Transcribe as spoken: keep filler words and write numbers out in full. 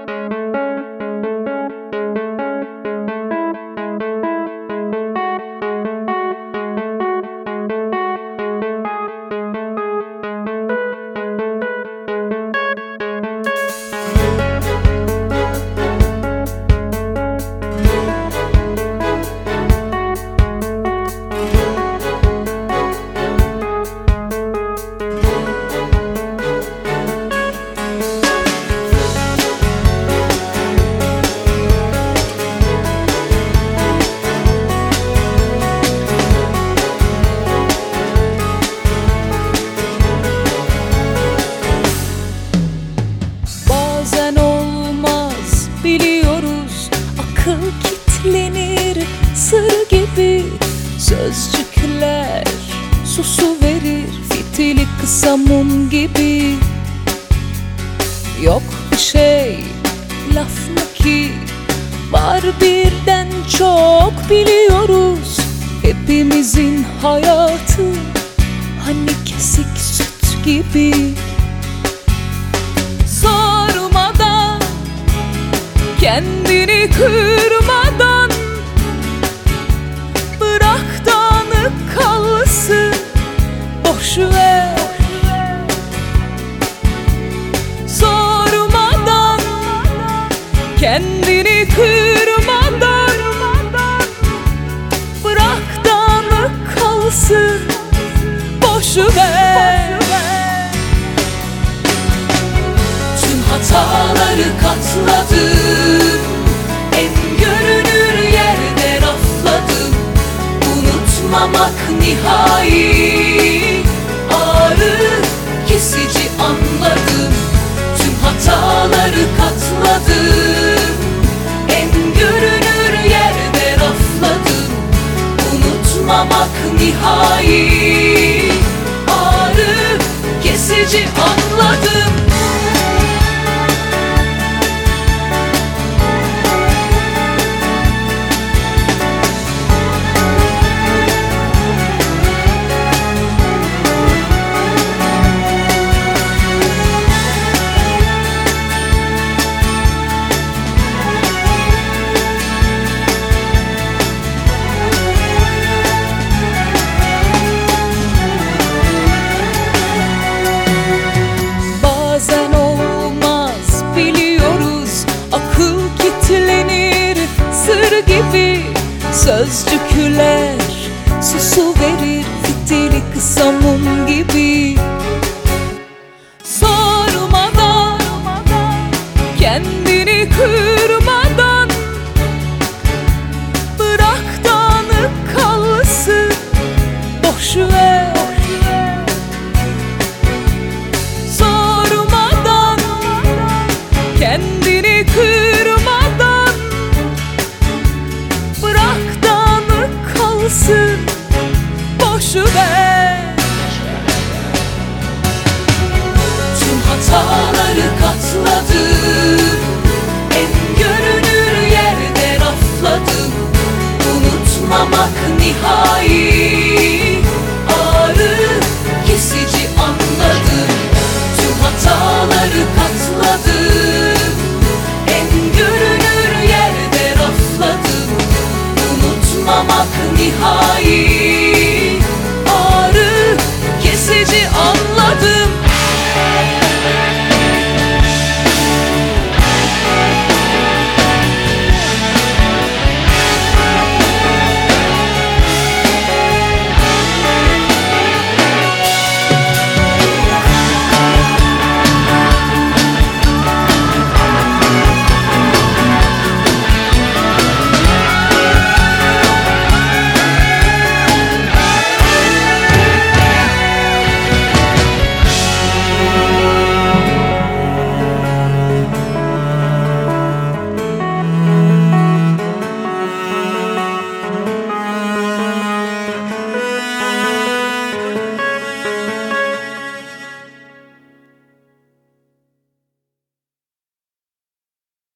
Biliyoruz, akıl kitlenir sır gibi. Sözcükler susu verir, fitili kısa mum gibi. Yok bir şey, laf mı ki? Var birden çok biliyoruz. Hepimizin hayatı hani kesik süt gibi. Kendini kırmadan bırak dağınık kalsın, boş ver. Sormadan, kendini kırmadan bırak dağınık kalsın, boş ver. Tüm hataları katladım, en görünür yerde rafladım. Unutmamak nihai, ağrı kesici anladım. Tüm hataları katladım, en görünür yerde rafladım. Unutmamak nihai, ağrı kesici anladım. Gibi sözcükler susu verir, fitili kısa mum gibi. Sormadan, kendini kırmadan bırak dağınık kalsın, boş ver. Sormadan, kendini kırmadan bırak dağınık kalsın, boş ver. Tüm hataları katladım, en görünür yerde rafladım. Unutmamak nihai, ağrı kesici anladım. Tüm hataları katladım, en görünür yerde rafladım. Unutmamak nihai, ağrı kesici anladım.